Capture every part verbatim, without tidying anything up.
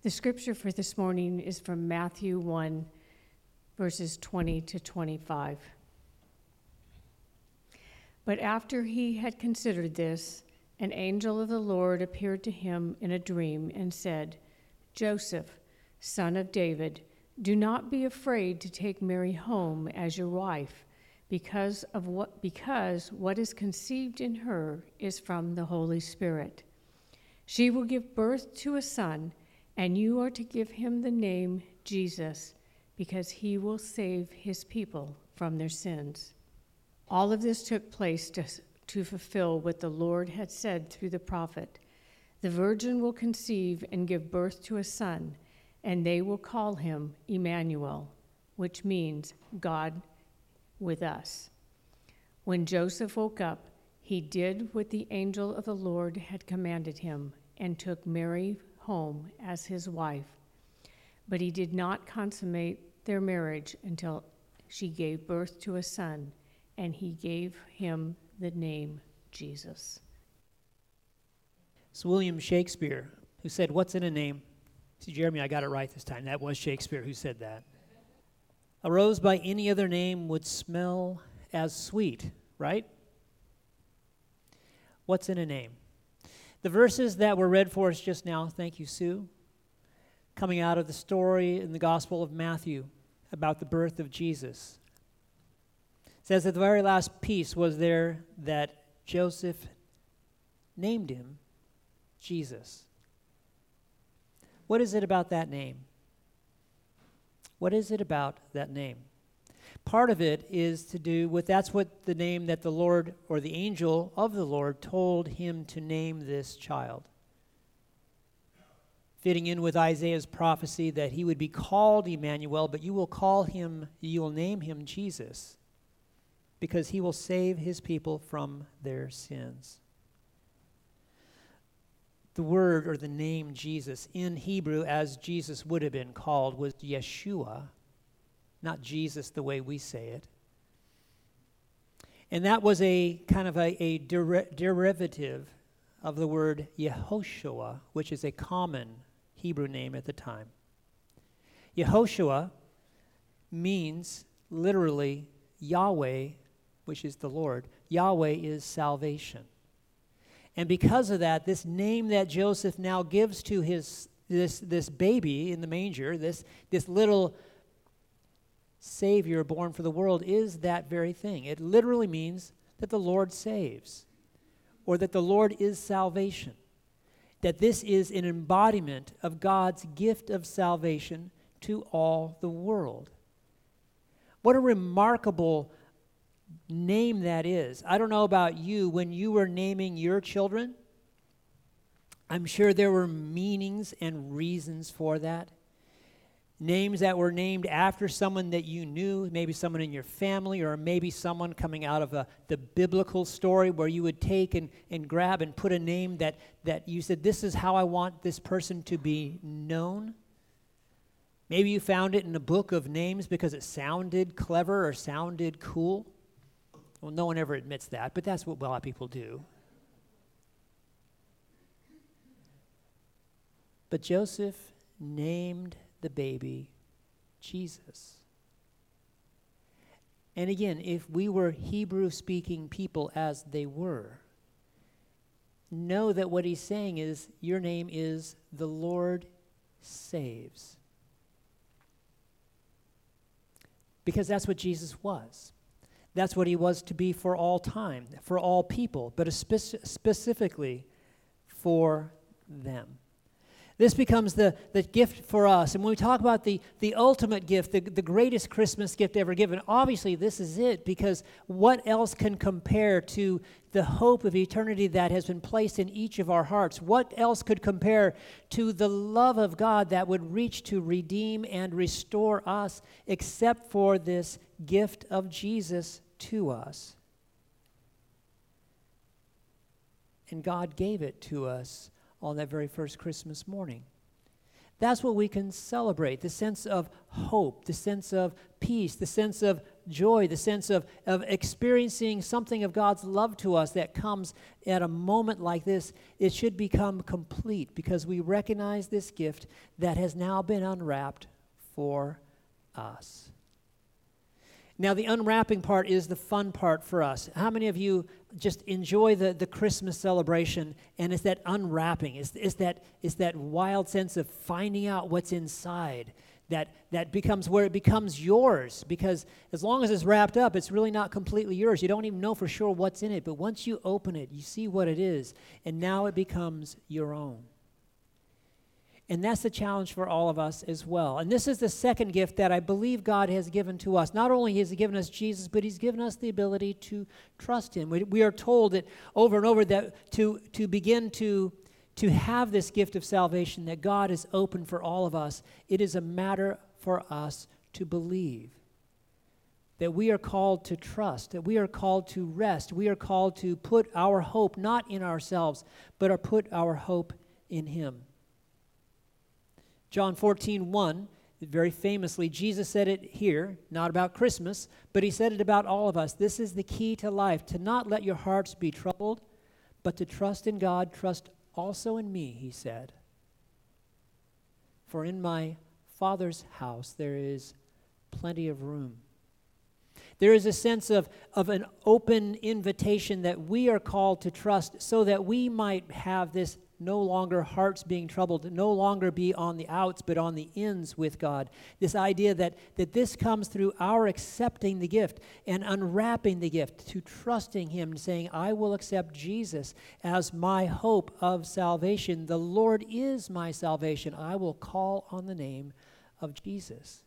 The scripture for this morning is from Matthew one, verses twenty to twenty-five. But after he had considered this, an angel of the Lord appeared to him in a dream and said, Joseph, son of David, do not be afraid to take Mary home as your wife, because of what because what is conceived in her is from the Holy Spirit. She will give birth to a son, and you are to give him the name Jesus, because he will save his people from their sins. All of this took place to, to fulfill what the Lord had said through the prophet. The virgin will conceive and give birth to a son, and they will call him Emmanuel, which means God with us. When Joseph woke up, he did what the angel of the Lord had commanded him and took Mary home as his wife. But he did not consummate their marriage until she gave birth to a son, and he gave him the name Jesus. It's William Shakespeare who said, what's in a name? See, Jeremy, I got it right this time. That was Shakespeare who said that. A rose by any other name would smell as sweet, right? What's in a name? The verses that were read for us just now, thank you, Sue, coming out of the story in the Gospel of Matthew about the birth of Jesus. It says at the very last piece was there that Joseph named him Jesus. What is it about that name? What is it about that name? Part of it is to do with, that's what the name that the Lord, or the angel of the Lord, told him to name this child. Fitting in with Isaiah's prophecy that he would be called Emmanuel, but you will call him, you will name him Jesus, because he will save his people from their sins. The word or the name Jesus in Hebrew, as Jesus would have been called, was Yeshua, not Jesus the way we say it. And that was a kind of a, a der- derivative of the word Yehoshua, which is a common Hebrew name at the time. Yehoshua means literally Yahweh, which is the Lord. Yahweh is salvation. And because of that, this name that Joseph now gives to his this this baby in the manger, this this little Savior born for the world, is that very thing. It literally means that the Lord saves, or that the Lord is salvation. That this is an embodiment of God's gift of salvation to all the world. What a remarkable name that is. I don't know about you, when you were naming your children, I'm sure there were meanings and reasons for that. Names that were named after someone that you knew, maybe someone in your family, or maybe someone coming out of a, the biblical story where you would take and, and grab and put a name that, that you said, this is how I want this person to be known. Maybe you found it in a book of names because it sounded clever or sounded cool. Well, no one ever admits that, but that's what a lot of people do. But Joseph named the baby Jesus. And again, if we were Hebrew-speaking people as they were, know that what he's saying is, your name is the Lord saves. Because that's what Jesus was. That's what he was to be for all time, for all people, but spe- specifically for them. This becomes the, the gift for us. And when we talk about the, the ultimate gift, the, the greatest Christmas gift ever given, obviously this is it, because what else can compare to the hope of eternity that has been placed in each of our hearts? What else could compare to the love of God that would reach to redeem and restore us, except for this gift of Jesus to us? And God gave it to us on that very first Christmas morning. That's what we can celebrate, the sense of hope, the sense of peace, the sense of joy, the sense of, of experiencing something of God's love to us that comes at a moment like this, it should become complete because we recognize this gift that has now been unwrapped for us. Now, the unwrapping part is the fun part for us. How many of you just enjoy the, the Christmas celebration, and it's that unwrapping, it's, it's, that, it's that wild sense of finding out what's inside that, that becomes where it becomes yours, because as long as it's wrapped up, it's really not completely yours. You don't even know for sure what's in it, but once you open it, you see what it is, and now it becomes your own. And that's the challenge for all of us as well. And this is the second gift that I believe God has given to us. Not only has He given us Jesus, but He's given us the ability to trust Him. We, we are told that over and over that to, to begin to, to have this gift of salvation that God is open for all of us, it is a matter for us to believe. That we are called to trust, that we are called to rest, we are called to put our hope not in ourselves, but are put our hope in Him. John fourteen one, very famously, Jesus said it here, not about Christmas, but He said it about all of us. This is the key to life, to not let your hearts be troubled, but to trust in God, trust also in me, He said. For in my Father's house there is plenty of room. There is a sense of, of an open invitation that we are called to trust so that we might have this no longer hearts being troubled, no longer be on the outs but on the ins with God. This idea that, that this comes through our accepting the gift and unwrapping the gift, to trusting Him and saying, I will accept Jesus as my hope of salvation. The Lord is my salvation. I will call on the name of Jesus.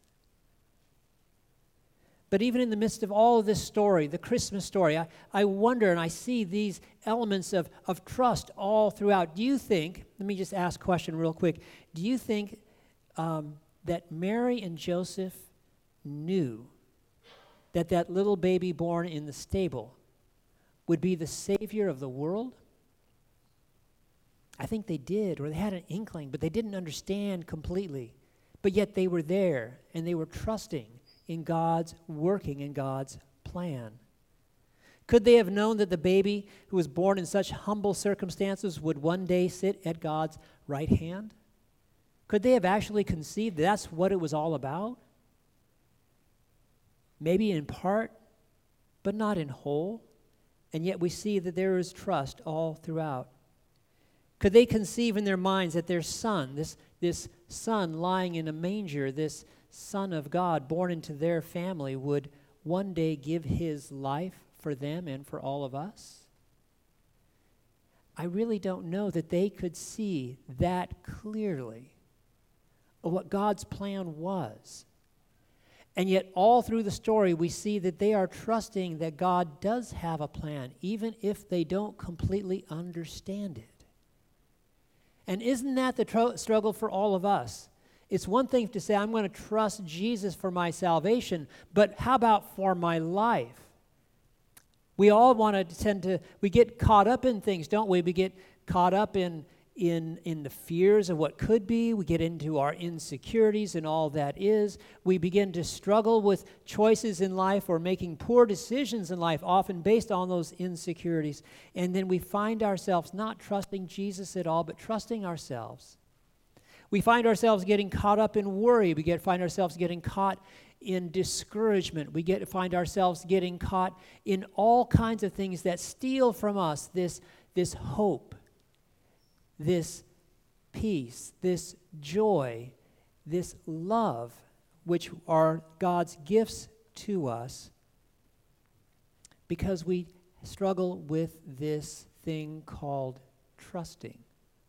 But even in the midst of all of this story, the Christmas story, I, I wonder and I see these elements of, of trust all throughout. Do you think, let me just ask a question real quick, do you think um, that Mary and Joseph knew that that little baby born in the stable would be the Savior of the world? I think they did, or they had an inkling, but they didn't understand completely. But yet they were there, and they were trusting in God's working, in God's plan. Could they have known that the baby who was born in such humble circumstances would one day sit at God's right hand? Could they have actually conceived that that's what it was all about? Maybe in part, but not in whole. And yet we see that there is trust all throughout. Could they conceive in their minds that their son, this, this son lying in a manger, this Son of God born into their family, would one day give His life for them and for all of us? I really don't know that they could see that clearly of what God's plan was. And yet all through the story we see that they are trusting that God does have a plan, even if they don't completely understand it. And isn't that the tr- struggle for all of us? It's one thing to say, I'm going to trust Jesus for my salvation, but how about for my life? We all want to tend to, we get caught up in things, don't we? We get caught up in, in, in the fears of what could be. We get into our insecurities and all that is. We begin to struggle with choices in life or making poor decisions in life, often based on those insecurities. And then we find ourselves not trusting Jesus at all, but trusting ourselves. We find ourselves getting caught up in worry. We get find ourselves getting caught in discouragement. We get find ourselves getting caught in all kinds of things that steal from us this, this hope, this peace, this joy, this love, which are God's gifts to us, because we struggle with this thing called trusting.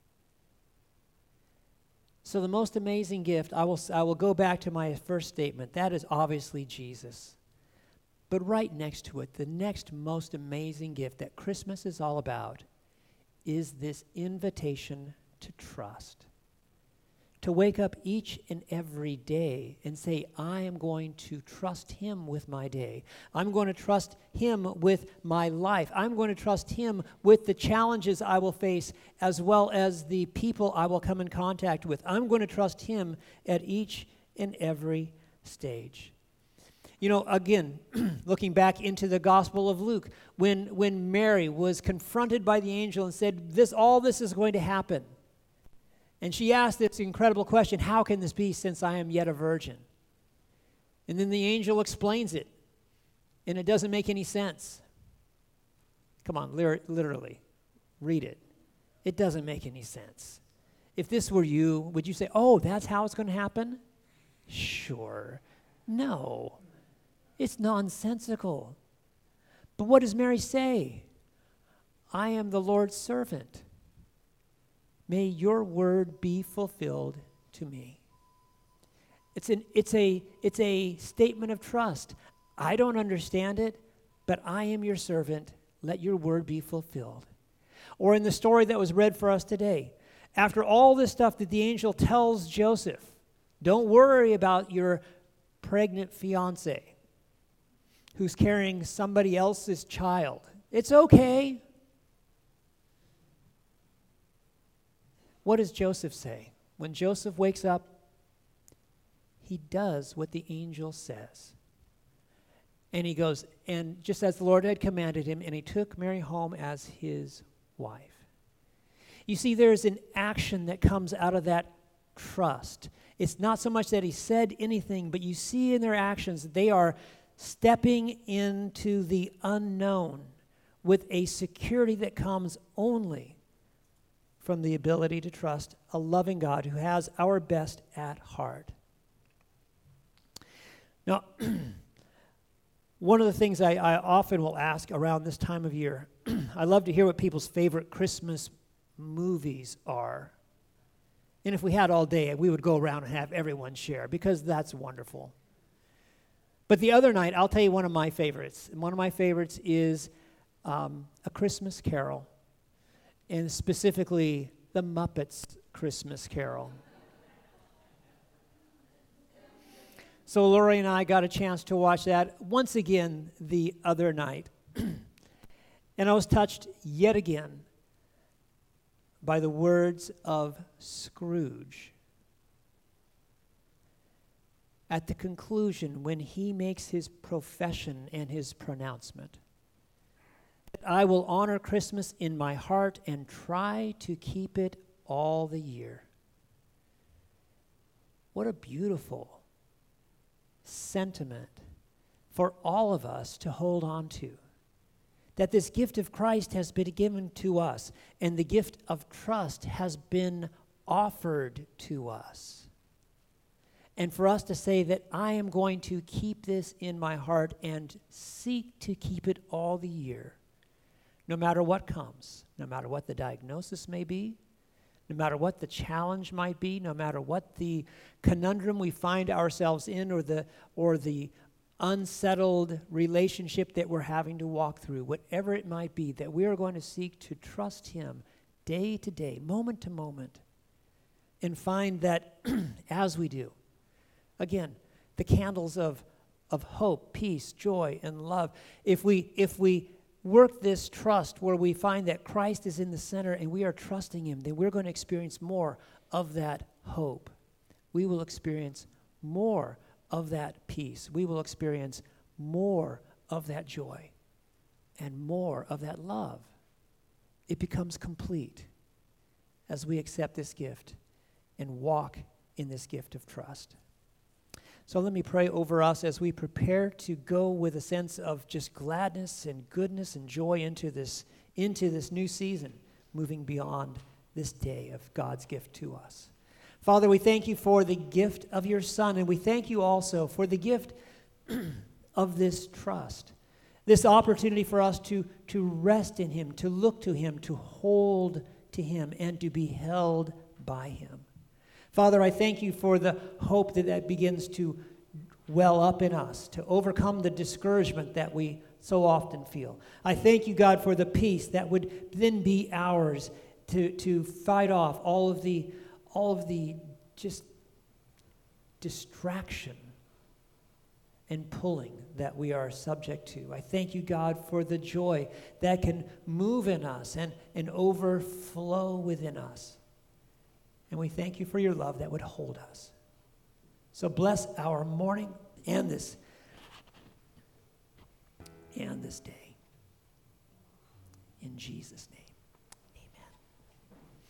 So the most amazing gift, I will, I will go back to my first statement, that is obviously Jesus. But right next to it, the next most amazing gift that Christmas is all about is this invitation to trust. To wake up each and every day and say, I am going to trust Him with my day. I'm going to trust Him with my life. I'm going to trust Him with the challenges I will face as well as the people I will come in contact with. I'm going to trust Him at each and every stage. You know, again, looking back into the Gospel of Luke, when, when Mary was confronted by the angel and said, "This, all this is going to happen." And she asked this incredible question, "How can this be since I am yet a virgin?" And then the angel explains it, and it doesn't make any sense. Come on, literally, read it. It doesn't make any sense. If this were you, would you say, "Oh, that's how it's going to happen"? Sure. No. It's nonsensical. But what does Mary say? "I am the Lord's servant. May your word be fulfilled to me." It's an it's a it's a statement of trust. I don't understand it, but I am your servant. Let your word be fulfilled. Or in the story that was read for us today, after all this stuff that the angel tells Joseph, "Don't worry about your pregnant fiance who's carrying somebody else's child. It's okay." What does Joseph say? When Joseph wakes up, he does what the angel says. And he goes, and just as the Lord had commanded him, and he took Mary home as his wife. You see, there's an action that comes out of that trust. It's not so much that he said anything, but you see in their actions, they are stepping into the unknown with a security that comes only from the ability to trust a loving God who has our best at heart. Now, one of the things I, I often will ask around this time of year, I love to hear what people's favorite Christmas movies are. And if we had all day, we would go around and have everyone share, because that's wonderful. But the other night, I'll tell you one of my favorites. And one of my favorites is um, A Christmas Carol, and specifically the Muppets Christmas Carol. So Lori and I got a chance to watch that once again the other night. And I was touched yet again by the words of Scrooge. At the conclusion, when he makes his profession and his pronouncement, that I will honor Christmas in my heart and try to keep it all the year. What a beautiful sentiment for all of us to hold on to. That this gift of Christ has been given to us, and the gift of trust has been offered to us. And for us to say that I am going to keep this in my heart and seek to keep it all the year, no matter what comes, no matter what the diagnosis may be, no matter what the challenge might be, no matter what the conundrum we find ourselves in, or the or the unsettled relationship that we're having to walk through, whatever it might be, that we are going to seek to trust him day to day, moment to moment, and find that as we do, again, the candles of, of hope, peace, joy, and love, if we if we work this trust where we find that Christ is in the center and we are trusting him, then we're going to experience more of that hope. We will experience more of that peace. We will experience more of that joy and more of that love. It becomes complete as we accept this gift and walk in this gift of trust. So let me pray over us as we prepare to go with a sense of just gladness and goodness and joy into this, into this new season, moving beyond this day of God's gift to us. Father, we thank you for the gift of your Son, and we thank you also for the gift of this trust, this opportunity for us to, to rest in him, to look to him, to hold to him, and to be held by him. Father, I thank you for the hope that that begins to well up in us, to overcome the discouragement that we so often feel. I thank you, God, for the peace that would then be ours to, to fight off all of the all of the just distraction and pulling that we are subject to. I thank you, God, for the joy that can move in us and, and overflow within us. And we thank you for your love that would hold us. So bless our morning and this and this day. In Jesus' name.